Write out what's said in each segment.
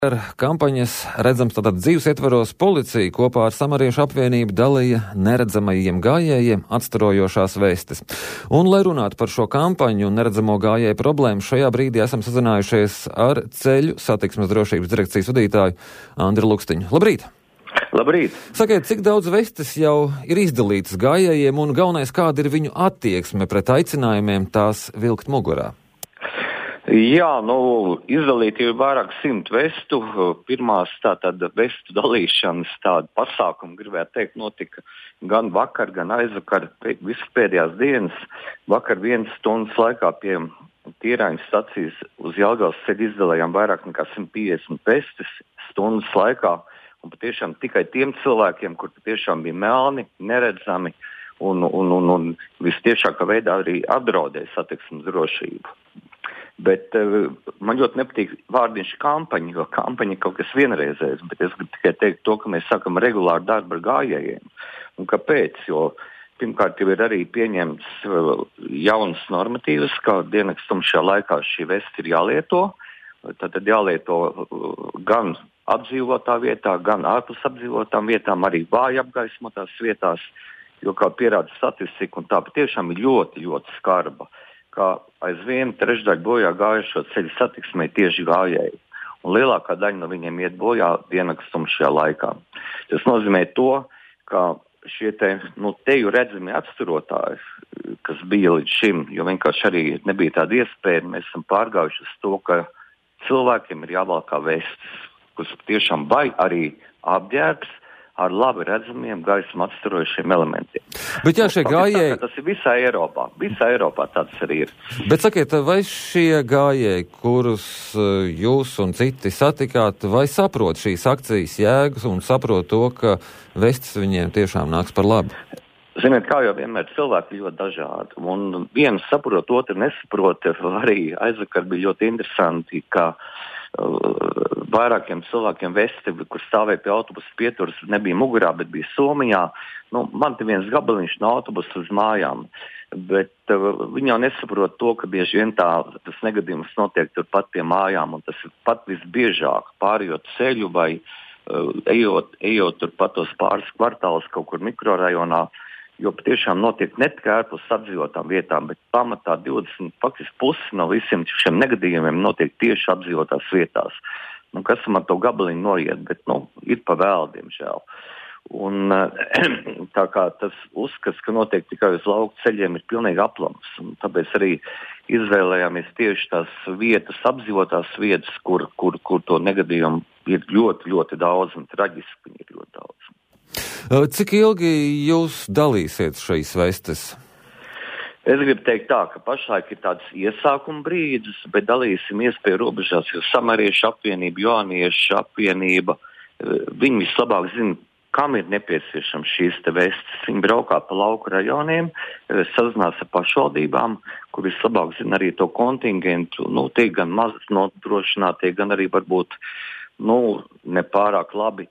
Kampaņas redzams tātad dzīves ietvaros policija kopā ar Samariešu apvienību dalīja neredzamajiem gājējiem atstarojošās vestes. Un, lai runātu par šo kampaņu un neredzamo gājēju problēmu, šajā brīdī esam sazinājušies ar Ceļu satiksmes drošības direkcijas vadītāju Andri Lukstiņu. Labrīt! Labrīt! Sakiet, cik daudz vestes jau ir izdalītas gājējiem un galvenais, kāda ir viņu attieksme pret aicinājumiem tās vilkt mugurā? Jā, izdalīti jau vairāk 100 vestu. Pirmās tātad vestu dalīšanas tāda pasākuma, gribētu teikt, notika gan vakar, gan aizvakar, visas pēdējās dienas. Vakar 1 stundas laikā pie Tīraiņas stacijas uz Jelgavas ceļa izdalījām vairāk nekā 150 vestes stundas laikā. Un patiešām tikai tiem cilvēkiem, kur patiešām bija melni, neredzami un vistiešākā veidā arī apdraudēja satiksmes drošību. Bet man ļoti nepatīk vārdiņš kampaņa, jo kampaņa ir kaut kas vienreizējs, bet es gribu tikai teikt to, ka mēs sākam regulāru darbu ar gājējiem. Un kāpēc? Jo pirmkārt jau ir arī pieņemts jaunas normatīvas, ka diennakts tumšajā laikā šī vesta ir jālieto. Tad jālieto gan apdzīvotā vietā, gan ārpus apdzīvotām vietām, arī vāji apgaismotās vietās, jo kā pierāda statistika, un tā patiešām ir ļoti, ļoti skarba, ka aizvien trešdaļa bojā gājušo ceļu satiksmē tieši gājēji. Un lielākā daļa no viņiem iet bojā diennakts tumšajā laikā. Tas nozīmē to, ka šie teju redzami atsturotāji, kas bija līdz šim, jo vienkārši arī nebija tāda iespēja, mēs esam pārgājuši uz to, ka cilvēkiem ir jāvalkā vestes, kuras tiešām vai arī apģērbs ar labi redzamiem gaismu atstarojušiem elementiem. Bet jā, šie gājēji... Tas ir visā Eiropā tāds arī ir. Bet sakiet, vai šie gājēji, kurus jūs un citi satikāt, vai saprot šīs akcijas jēgas un saprot to, ka vestes viņiem tiešām nāks par labu? Ziniet, kā jau vienmēr cilvēki ļoti dažādi. Un viens saprot, otru nesaprot. Arī aizvakar bija ļoti interesanti, ka vairākiem cilvēkiem vesti, kur stāvēja pie autobusa pieturas, nebija mugurā, bet bija Somijā. Man te viens gabaliņš no autobusa uz mājām, bet viņi jau nesaprot to, ka bieži vien tas negadījums notiek turpat pie mājām, un tas ir pat visbiežāk pārējot ceļu vai ejot turpat tos pāris kvartālus kaut kur mikrorajonā, jo patiešām notiek ne tikai ārpus apdzīvotām vietām, bet pamatā 20, faktiski pusi no visiem šiem negadījumiem notiek tieši apdzīvotās vietās. Kas man to gabaliņu noiet, bet ir pa vēlu, diemžēl. Un tā kā tas uzskats, ka notiek tikai uz lauku ceļiem, ir pilnīgi aplams. Un tāpēc arī izvēlējāmies tieši tās vietas, apdzīvotās vietas, kur to negadījumu ir ļoti, ļoti daudz un traģiski viņi ir ļoti daudz. Cik ilgi jūs dalīsiet šīs vestes? Es gribu teikt tā, ka pašlaik ir tāds iesākuma brīdis, bet dalīsim iespēju robežās, jo Samariešu apvienība, Joāniešu apvienība, viņi vislabāk zina, kam ir nepieciešams šīs te vestes. Viņi braukā pa lauku rajoniem, sazinās ar pašvaldībām, kur vislabāk zina arī to kontingentu. Tie gan maz nodrošinātie, gan arī varbūt nepārāk labi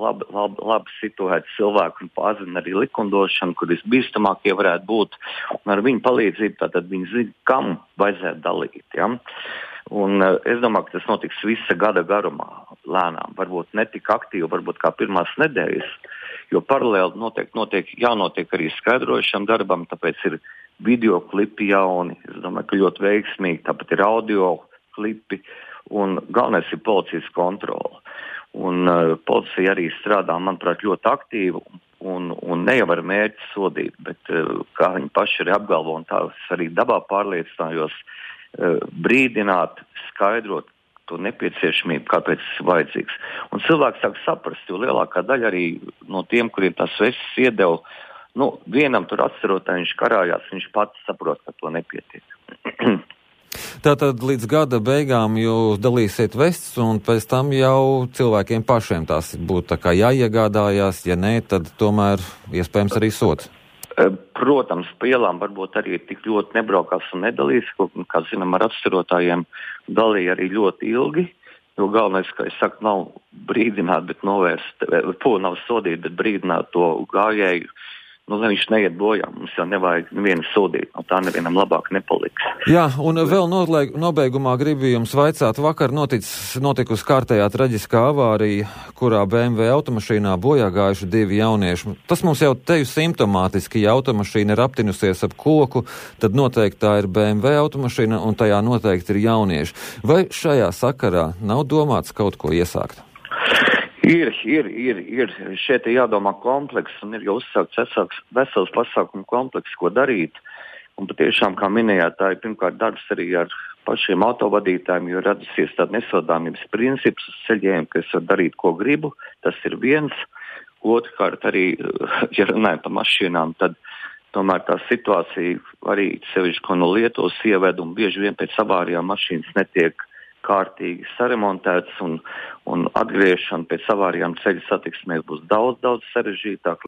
situēti cilvēki un pazina arī likumdošanu, kur visbīstamākie varētu būt. Un ar viņu palīdzību tātad viņi zina, kam vajadzētu dalīt. Ja? Un es domāju, ka tas notiks visa gada garumā, lēnām. Varbūt ne tik aktīvi, varbūt kā pirmās nedēļas, jo paralēli jānotiek arī skaidrošam darbam, tāpēc ir video klipi jauni. Es domāju, ka ļoti veiksmīgi, tāpat ir audio klipi. Un galvenais ir policijas kontrole. Un policija arī strādā, manuprāt, ļoti aktīvi un ne jau ar mērķi sodīt, bet kā viņi paši arī apgalvo, un tā es arī dabā pārliecinājos, brīdināt, skaidrot to nepieciešamību, kāpēc tas ir vajadzīgs. Un cilvēks sāk saprast, jo lielākā daļa arī no tiem, kuriem tās vestes iedeva, vienam tur atcerotā viņš karājās, viņš pats saprot, ka to nepietiek. Tātad līdz gada beigām jūs dalīsiet vestes, un pēc tam jau cilvēkiem pašiem tās būtu tā kā jāiegādājās, ja nē, tad tomēr iespējams arī sods. Protams, pa ielām varbūt arī tik ļoti nebraukās un nedalīs, kā zinām, ar atcerotājiem dalīja arī ļoti ilgi, jo galvenais, kā es saku, nav brīdināt, bet novērst, nav sodīt, bet brīdināt to gājēju lai viņš neiet bojā. Mums jau nevajag nevienu sodīt, no tā nevienam labāk nepaliks. Jā, un vēl nobeigumā gribu jums vaicāt, vakar notikusi kārtējā traģiskā avārija, kurā BMW automašīnā bojā gājuši 2 jaunieši. Tas mums jau teju simptomātiski, ja automašīna ir aptinusies ap koku, tad noteikti tā ir BMW automašīna un tajā noteikti ir jaunieši. Vai šajā sakarā nav domāts kaut ko iesākt? Ir. Šeit ir jādomā kompleks un ir jau uzsākts vesels pasākumu kompleks, ko darīt. Un patiešām, kā minējāt, tā ir pirmkārt darbs arī ar pašiem autovadītājiem, jo radusies tāda nesodāmības princips uz ceļiem, ka es varu darīt, ko gribu. Tas ir viens. Otrkārt arī, ja runājam par mašīnām, tad tomēr tā situācija arī sevišķi, ko no Lietuvas ieved, un bieži vien pēc avārijām mašīnas netiek kārtīgi saremontēts un atgriešana pēc avārijām ceļa satiksmē būs daudz sarežģītāk.